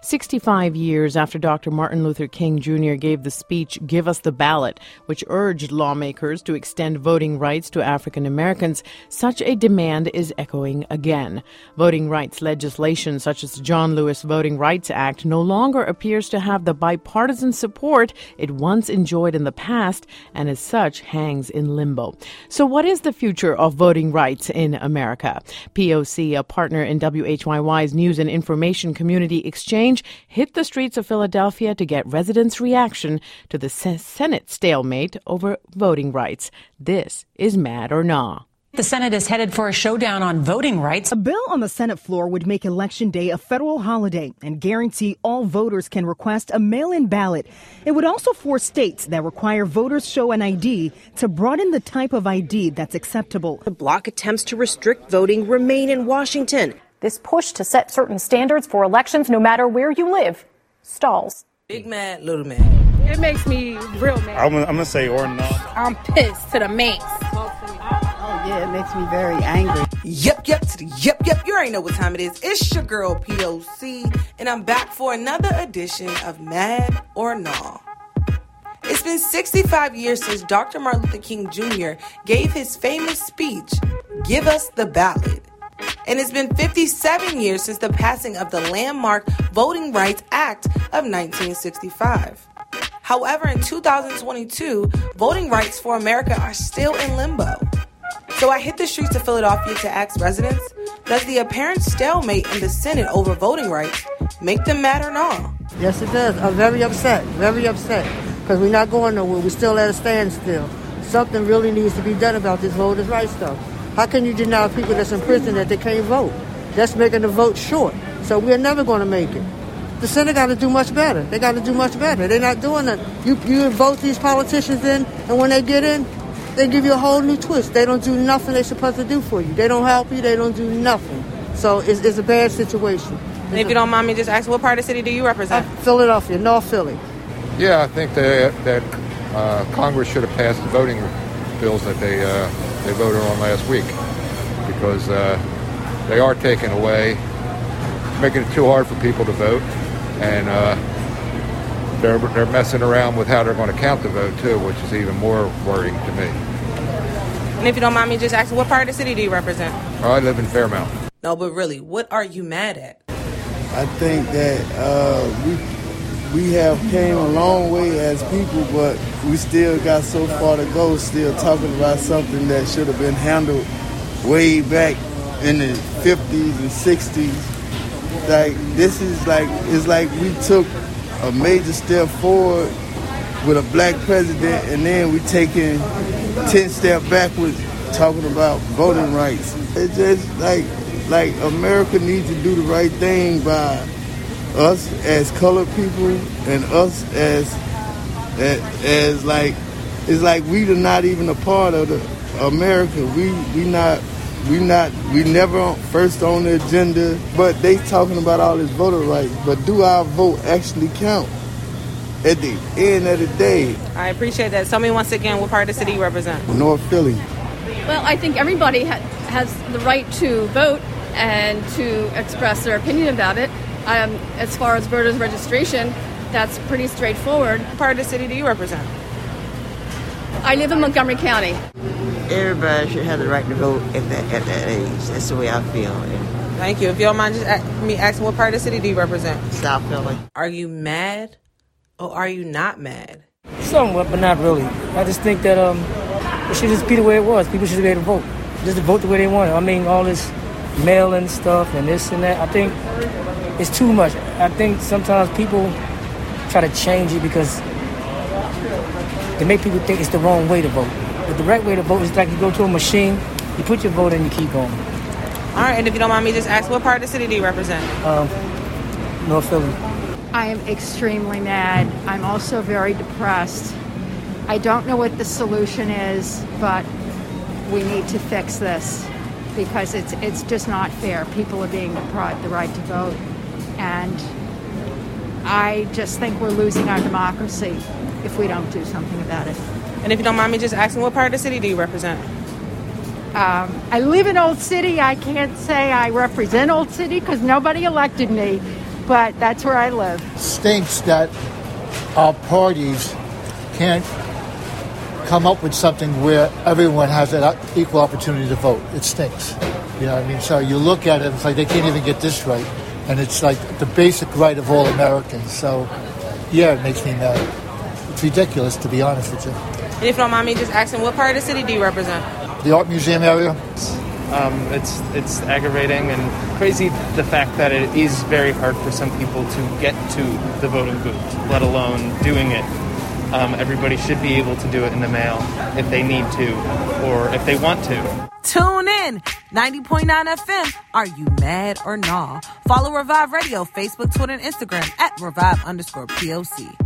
65 years after Dr. Martin Luther King Jr. gave the speech, Give Us the Ballot, which urged lawmakers to extend voting rights to African Americans, such a demand is echoing again. Voting rights legislation such as the John Lewis Voting Rights Act no longer appears to have the bipartisan support it once enjoyed in the past, and as such hangs in limbo. So what is the future of voting rights in America? POC, a partner in WHYY's News and Information Community Exchange, hit the streets of Philadelphia to get residents' reaction to the Senate stalemate over voting rights. This is Mad or Nah. The Senate is headed for a showdown on voting rights. A bill on the Senate floor would make Election Day a federal holiday and guarantee all voters can request a mail-in ballot. It would also force states that require voters show an ID to broaden the type of ID that's acceptable. The bloc attempts to restrict voting remain in Washington. This push to set certain standards for elections, no matter where you live, stalls. Big mad, little mad. It makes me real mad. I'm going to say or no. I'm pissed to the max. Yeah, it makes me very angry. Yep, to the yep. You already know what time it is. It's your girl, POC, and I'm back for another edition of Mad or Nah. It's been 65 years since Dr. Martin Luther King Jr. gave his famous speech, Give Us the Ballot. And it's been 57 years since the passing of the landmark Voting Rights Act of 1965. However, in 2022, voting rights for America are still in limbo. So I hit the streets of Philadelphia to ask residents, does the apparent stalemate in the Senate over voting rights make them mad or not? Yes, it does. I'm very upset, because we're not going nowhere. We're still at a standstill. Something really needs to be done about this voters' rights stuff. How can you deny people that's in prison that they can't vote? That's making the vote short. So we're never going to make it. The Senate got to do much better. They got to do much better. They're not doing that. You vote these politicians in, and when they get in, they give you a whole new twist. They don't do nothing they're supposed to do for you. They don't help you. They don't do nothing. So it's a bad situation. And if you don't mind me just asking, what part of the city do you represent? Philadelphia, North Philly. Yeah, I think that Congress should have passed the voting bills that they voted on last week, because they are taking away, making it too hard for people to vote, and they're messing around with how they're going to count the vote too, which is even more worrying to me. And if you don't mind me just asking, what part of the city do you represent? I live in Fairmount. No, but really, what are you mad at? I think that we have came a long way as people, but we still got so far to go, still talking about something that should have been handled way back in the 50s and 60s. Like, this is it's like we took a major step forward with a black president, and then we taking 10 steps backwards talking about voting rights. It's just like America needs to do the right thing by us as colored people, and us as like, it's like we are not even a part of the America. We never first on the agenda, but they talking about all this voter rights. But do our vote actually count at the end of the day? I appreciate that. Tell me once again, what part of the city you represent? North Philly. Well, I think everybody has the right to vote and to express their opinion about it. As far as voters registration, that's pretty straightforward. What part of the city do you represent? I live in Montgomery County. Everybody should have the right to vote at that age. That's the way I feel. Thank you. If you don't mind just me asking, what part of the city do you represent? South Philly. Are you mad or are you not mad? Somewhat, but not really. I just think that it should just be the way it was. People should be able to vote. Just to vote the way they want it. I mean, all this mail-in stuff and this and that, I think it's too much. I think sometimes people try to change it because they make people think it's the wrong way to vote. But the right way to vote is like you go to a machine, you put your vote in, you keep going. All right, and if you don't mind me just asking, what part of the city do you represent? North Philly. I am extremely mad. I'm also very depressed. I don't know what the solution is, but we need to fix this because it's just not fair. People are being deprived the right to vote. And I just think we're losing our democracy if we don't do something about it. And if you don't mind me just asking, what part of the city do you represent? I live in Old City. I can't say I represent Old City because nobody elected me. but that's where I live. Stinks that our parties can't come up with something where everyone has an equal opportunity to vote. It stinks. You know what I mean? So you look at it, it's like they can't even get this right. And it's like the basic right of all Americans. So, yeah, it makes me mad. It's ridiculous, to be honest with you. And if you don't mind me just asking, what part of the city do you represent? The Art Museum area. It's aggravating and crazy the fact that it is very hard for some people to get to the voting booth, let alone doing it. Everybody should be able to do it in the mail if they need to or if they want to. Tune in. 90.9 FM. Are you mad or nah? Follow Revive Radio, Facebook, Twitter, and Instagram at Revive_POC.